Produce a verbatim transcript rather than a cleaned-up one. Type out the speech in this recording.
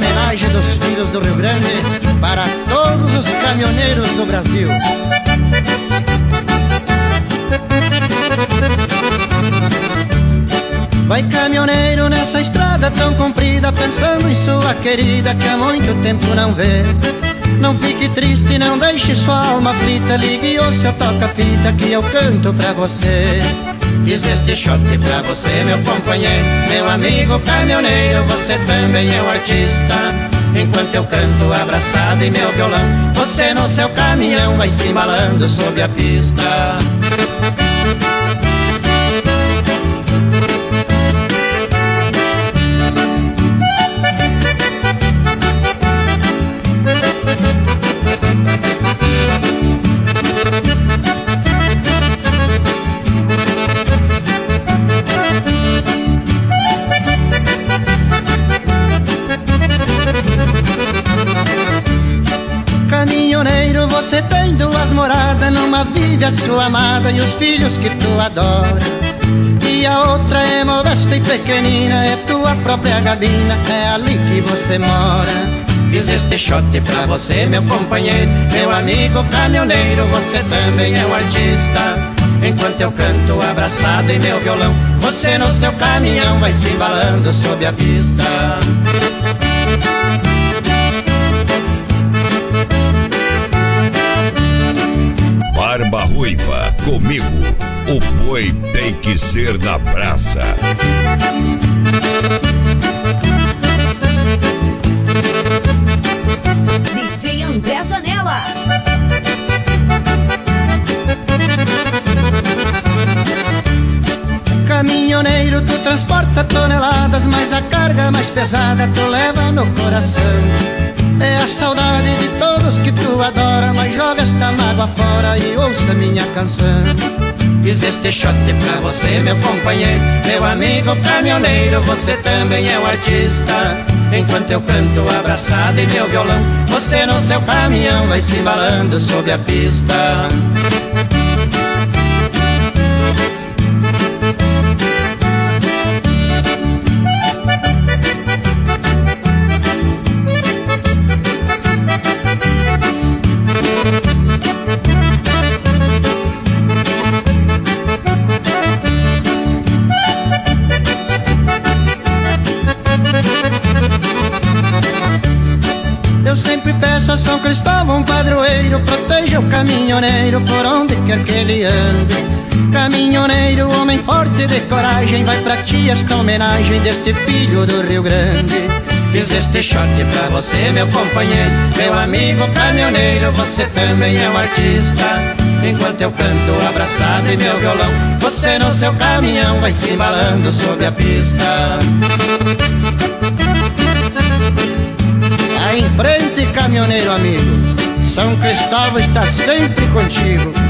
homenagem dos filhos do Rio Grande para todos os caminhoneiros do Brasil. Vai caminhoneiro nessa estrada tão comprida, pensando em sua querida que há muito tempo não vê. Não fique triste, não deixe sua alma aflita, ligue o seu toca-fita que eu canto pra você. Fiz este shot pra você, meu companheiro, meu amigo caminhoneiro, você também é um artista. Enquanto eu canto abraçado em meu violão, você no seu caminhão vai se embalando sob a pista. Caminhoneiro, você tem duas moradas, numa vive a sua amada e os filhos que tu adora, e a outra é modesta e pequenina, é tua própria gabina, é ali que você mora. Fiz este shot pra você, meu companheiro, meu amigo caminhoneiro, você também é um artista. Enquanto eu canto abraçado em meu violão, você no seu caminhão vai se embalando sob a pista. Barba Ruiva, comigo, o boi tem que ser na praça. D J André Zanella. Caminhoneiro, tu transporta toneladas, mas a carga mais pesada tu leva no coração. É a saudade de todos que tu adora, mas joga esta mágoa fora e ouça minha canção. Fiz este shot pra você, meu companheiro, meu amigo caminhoneiro, você também é um artista. Enquanto eu canto abraçado em meu violão, você no seu caminhão vai se embalando sob a pista. Eu sempre peço a São Cristóvão padroeiro, proteja o caminhoneiro por onde quer que ele ande. Caminhoneiro, homem forte de coragem, vai pra ti esta homenagem deste filho do Rio Grande. Fiz este shot pra você, meu companheiro, meu amigo caminhoneiro, você também é um artista. Enquanto eu canto abraçado em meu violão, você no seu caminhão vai se embalando sobre a pista. Aí em frente, caminhoneiro amigo, São Cristóvão está sempre contigo.